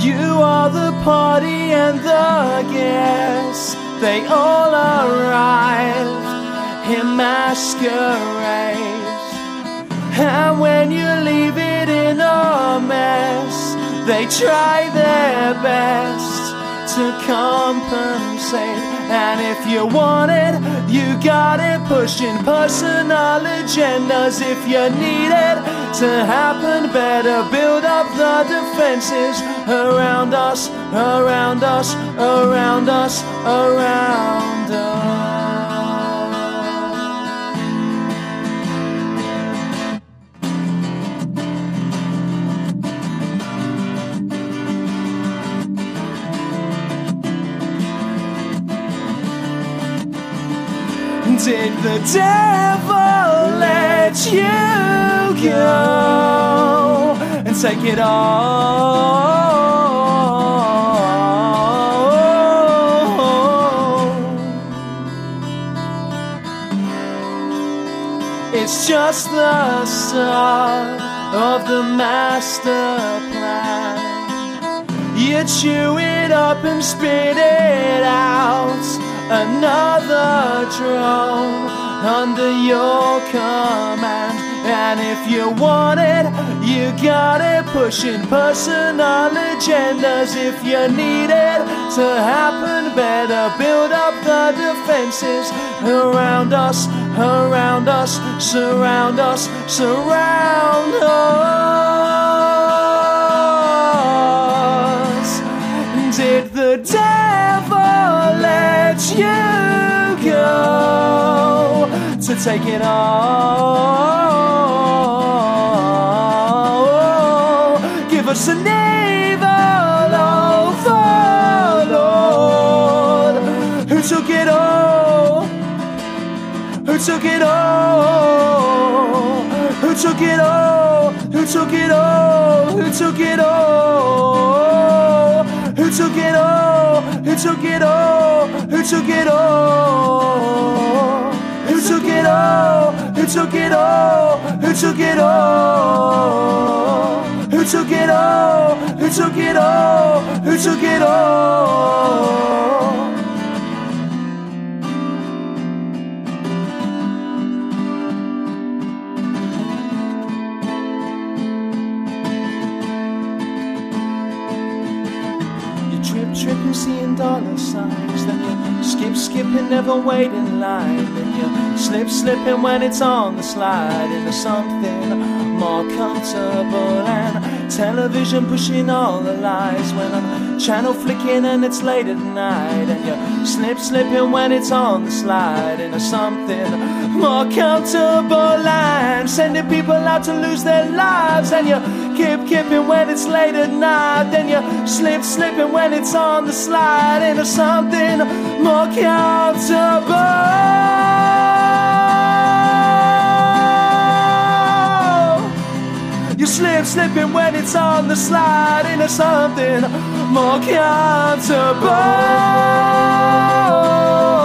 You are the party and the guests. They all arrived in masquerades, and when you leave it in a mess, they try their best to compensate. And if you want it, you got it. Pushing personal agendas. If you need it to happen, better build up the defenses around us, around us, around us, around us. Did the devil let you go and take it all? It's just the start of the master plan. You chew it up and spit it out. Another drone under your command. And if you want it, you got it. Pushing personal agendas. If you need it to happen, better build up the defenses around us, around us, surround us, surround us. Did the devil let you go to take it all? Give us a naval overlord who took it all, who took it all, who took it all, who took it all, who took it all, who took it all, who took it all, who took it all, who took it all, who took it all, who took it all, who took it all, who took it all, who took it all. Tripping, seeing dollar signs. Then you skipping, never wait in line. Then you slipping when it's on the slide into something more comfortable. And television pushing all the lies when I'm channel flicking and it's late at night. And you slipping when it's on the slide into something more comfortable. And sending people out to lose their lives. And you kipping when it's late at night. Then you slipping when it's on the slide into something more comfortable. You slipping when it's on the slide into something more comfortable.